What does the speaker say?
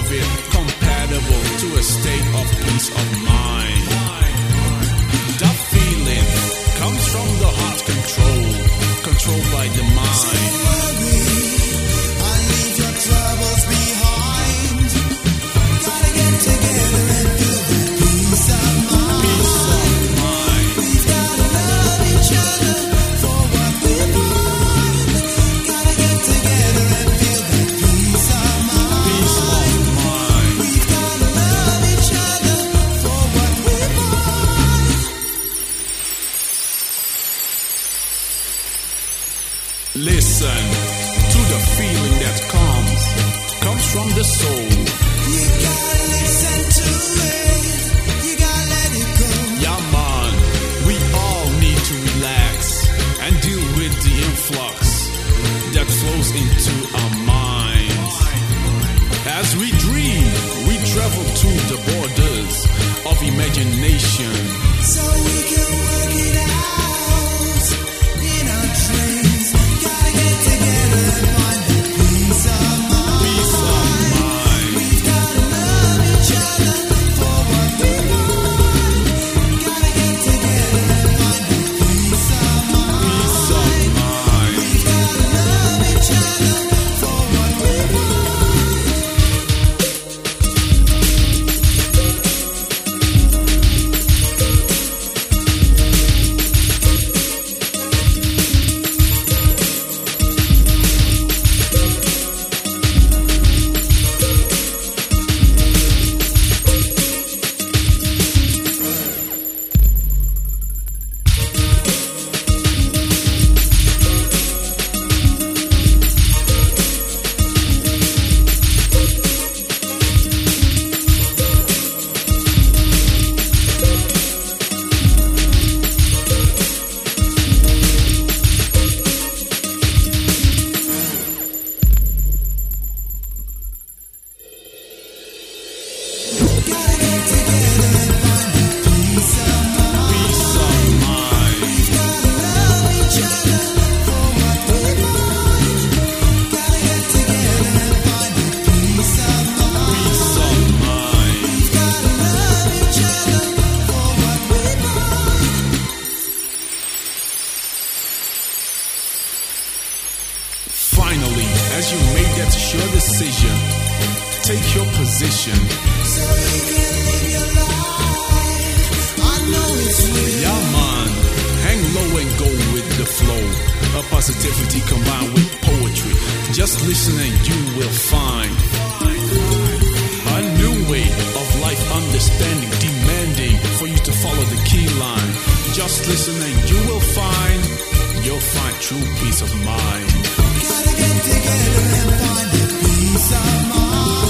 it compatible to a state of peace of mind. That feeling comes from the heart controlled by the mind. I leave your troubles behind. Gotta get together and feel the peace of mind. Peace of mind. We've gotta love each other for what we find. Gotta get together and feel the peace of mind. Peace of mind. We've gotta love each other for what we find. Listen to the feeling that comes from the soul. You gotta listen to it. You gotta let it go. Yeah, man, we all need to relax and deal with the influx that flows into our minds. As we dream, we travel to the borders of imagination. So we can work it out in our dreams. Gotta get together and find the peace of mind. Peace of mind. We've gotta love each other for what we want. Gotta get together and find the peace of mind. Peace of mind. We've gotta love each other for what we want. Gotta get together and find the peace of mind. Peace of mind. We've gotta love each other for what we want. Gotta get together and find the peace of mind. Peace of mind. We've gotta love each other for what we want. Finally, as you made that sure decision, take your position. So you can live your life. I know it's real. Yeah, man, hang low and go with the flow. A positivity combined with poetry. Just listen and you will find a new way of life understanding, demanding for you to follow the key line. Just listen and you'll find true peace of mind. Gotta get together and find the peace of mind.